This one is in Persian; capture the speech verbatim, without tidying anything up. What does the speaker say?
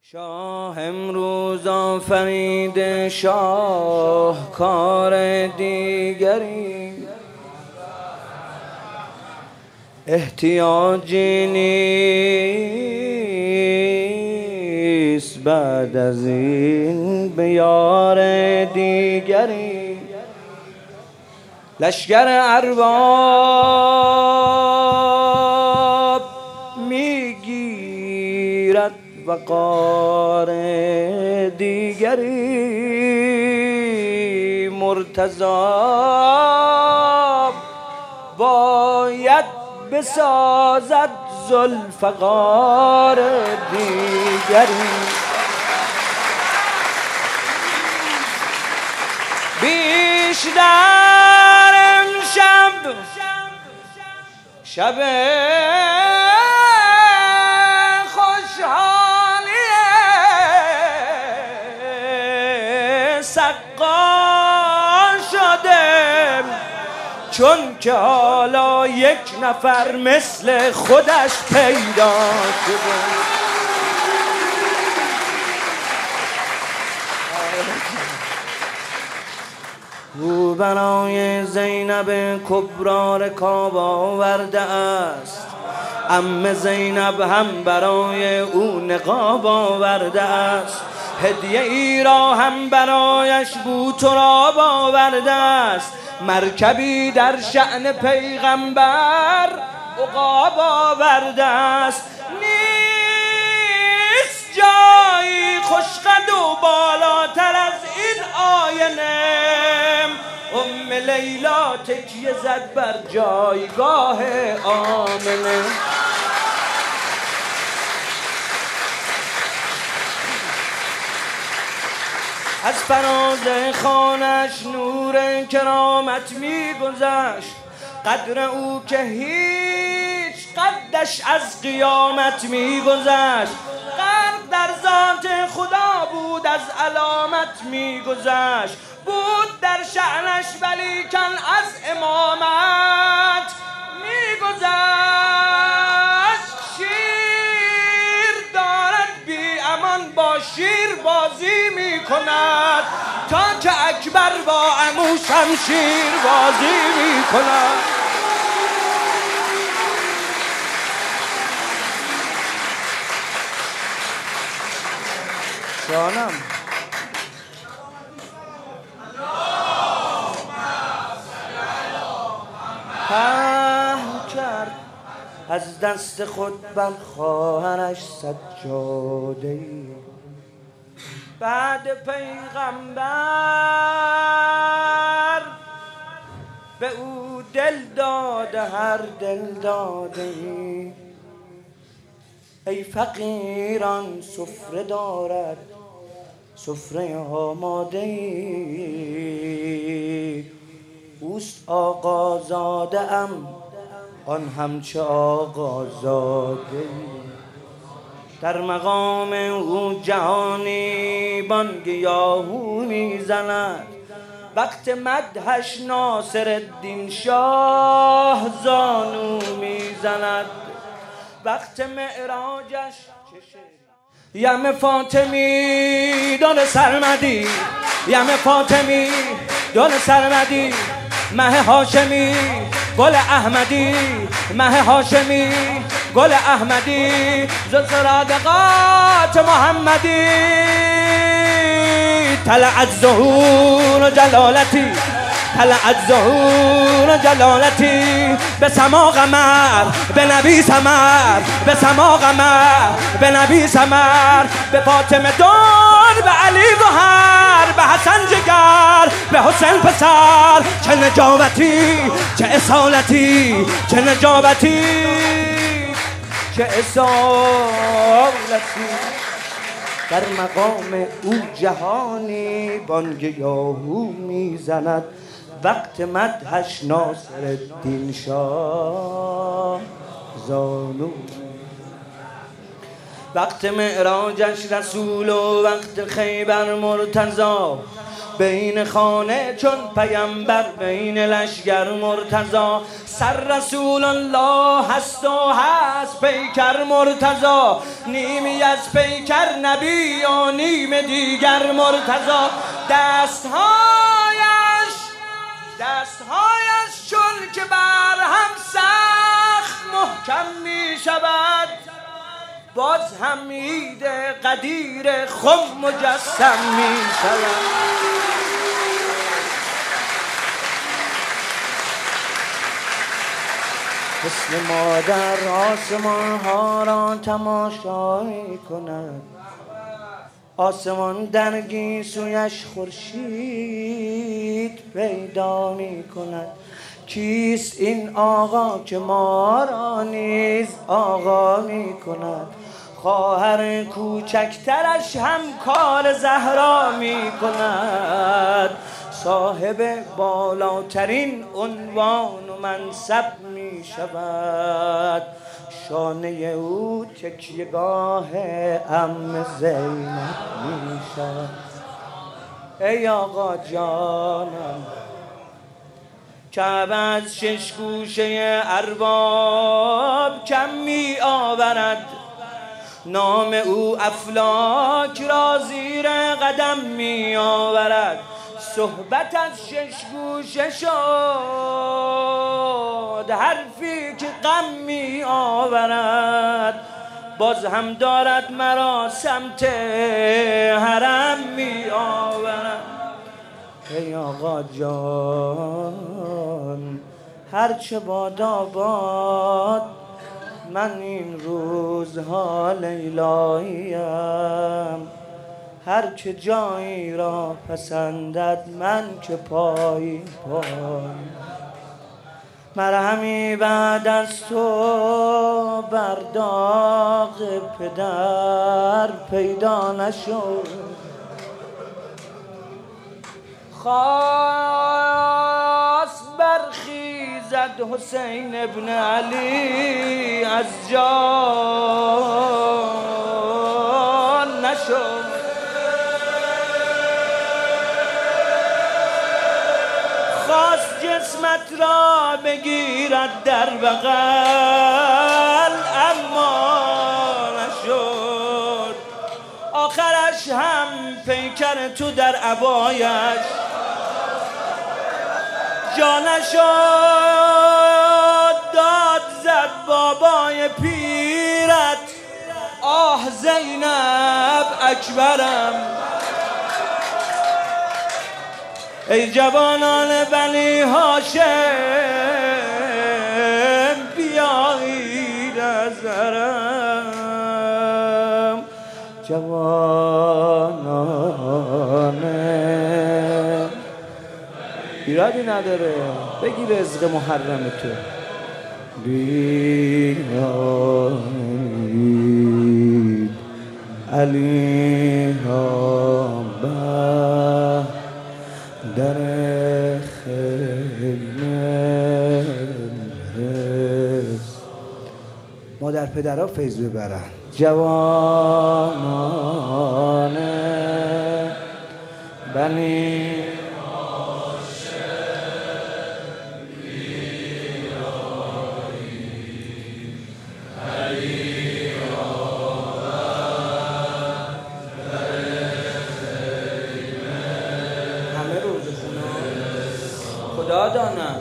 شاه امروز آفرید شاه کار دیگری، احتیاجی نیست بعد از این به یار دیگری. لشکر ارباب میگیرد وقار دیگری، مرتضی باید بسازد ذوالفقار دیگری. بیشتر امشب شب سقا شده، چون که حالا یک نفر مثل خودش پیدا شده. او برای زینب کبرا رکاب آورده است، عم زینب هم برای او نقاب آورده است، هدیه ای را هم برایش بوتراب آورده است، مرکبی در شأن پیغمبر عقاب آورده است. نیست جایی خوشقد و بالاتر از این آینه، ام لیلا تکیه زد بر جایگاه آمنه. از فراز خانش نور کرامت می گذشت، قدر او که هیچ قدش از قیامت می گذشت، غرق در ذات خدا بود از علامت می گذشت، بود در شأنش ولیکن از امامت می گذشت. شیر دارد بی امان با شیر بازی می کند، تا که اکبر با عمو شمشیر بازی می کند. جانم پهن کرد از دست خود بر خواهرش سجاده‌ای، بعد پیغمبر به او دل داده هر دل داده‌ای. ای فقیران سفره دارد سفره آماده‌ای، اوست آقازاده ام آن همچه آقازاده‌ای. در مقام او جهانی بانگ یاهو میزند، وقت مدحش ناصر الدین شاه زانو میزند، وقت معراجش یم فاطمی دل سرمدی، یم فاطمی دل سرمدی، مه هاشمی گل احمدی، مه هاشمی گل احمدی، ز صادقات محمدی. طلعت ظهور جلالتی، طلعت ظهور جلالتی، به سما قمر به نبی سمر، به سما قمر به نبی سمر، به فاطمه دار به علی گوهر، به حسن جگر به حسین پسر. چه نجابتی چه اصالتی، چه نجابتی چه اصالتی. در مقام او جهانی بانگ یاهو میزند، وقت مدحش ناصر الدین شاه زانو، وقت معراجش رسول و وقت خیبر مرتضی، بین خانه چون پیامبر بین لشگر مرتضا سر رسول الله هست و هست پیکر مرتضا نیمی از پیکر نبی و نیم دیگر مرتضا دستهایش دستهایش چون که بر هم سخت محکم می شود باز هم عید قدیر خم مجسم می شود حسن مادر آسمان ها را تماشا می کند آسمان در گیسویش خورشید پیدا می کند کیست این آقا که ما را نیز آقا می کند خواهر کوچکترش هم کار زهرا می کند صاحب بالاترین عنوان و منصب می شود شانه او تکیهگاه عم زینب می شود ای آقا جانم کعبه از شش گوشه ارباب کم می آورد نام او افلاک را زیر قدم می آورد صحبت از شش گوشه شد حرفی که غم می آورد باز هم دارد مرا سمت حرم می آورد ای آقا جان هرچه باد آباد من این روزها لیلاییم هر که جایی را پسندد من که پای پای مرهمی بعد از تو بر داغ پدر پیدا نشد خواست برخیزد حسین ابن علی از جان نشد خواست جسمت را بگیرد در بغل اما نشد آخرش هم پیکر تو در عبایش جا نشد داد زد بابای پیرت آه زینب اکبرم ای جوانان بنی هاشم بیایید از حرم جوانان ایرادی نداره بگی رزق محرم تو بیایید علی ها در خیمه مادر پدرها فیض ببرن جوانان بنی خدا دانم